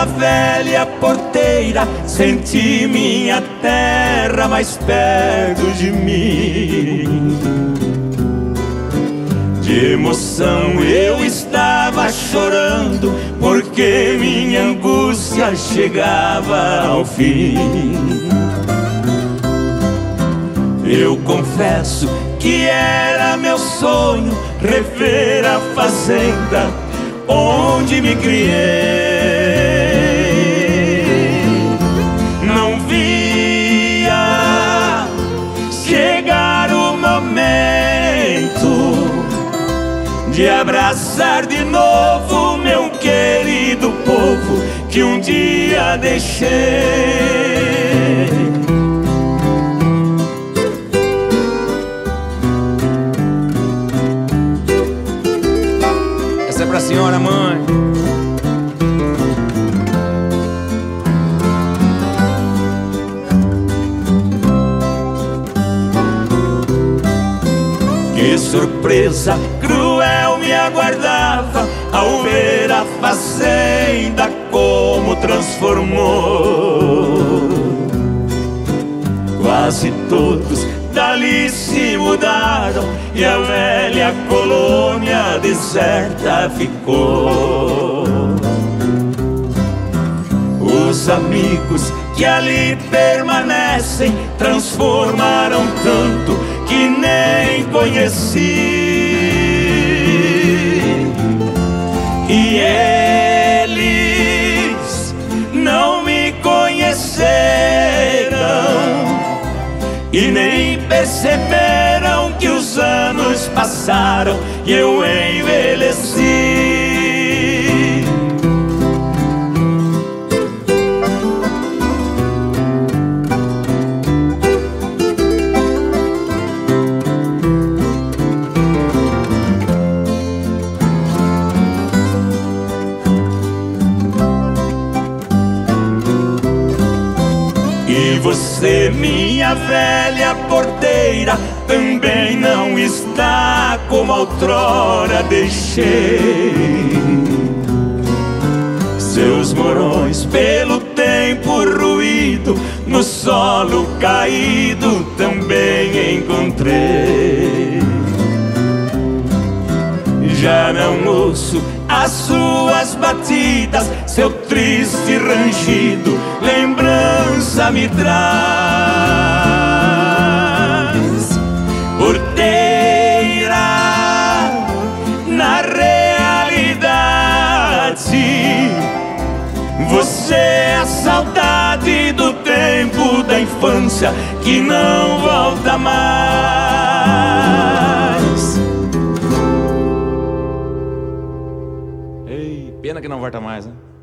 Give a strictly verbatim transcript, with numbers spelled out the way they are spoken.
velha porteira, senti minha terra mais perto de mim. De emoção eu estava chorando, porque minha angústia chegava ao fim. Eu confesso que era meu sonho rever a fazenda onde me criei. Não via chegar o momento de abraçar de novo meu querido povo que um dia deixei. Essa é pra senhora, mãe. Que surpresa cruel me aguardava ao ver a fazenda como transformou. Quase todos dali se mudaram e a velha colônia deserta ficou. Os amigos que ali permanecem transformaram tanto que nem conheci. E eles não me conheceram e nem perceberam que os anos passaram e eu envelheci. E você, minha velha porteira, também não está como outrora deixei. Seus morões pelo tempo ruído, no solo caído também encontrei. Já não ouço as suas batidas, seu triste rangido lembrança me traz. Porteira, na realidade você é a saudade do tempo da infância que não volta mais. Ei, pena que não volta mais, né?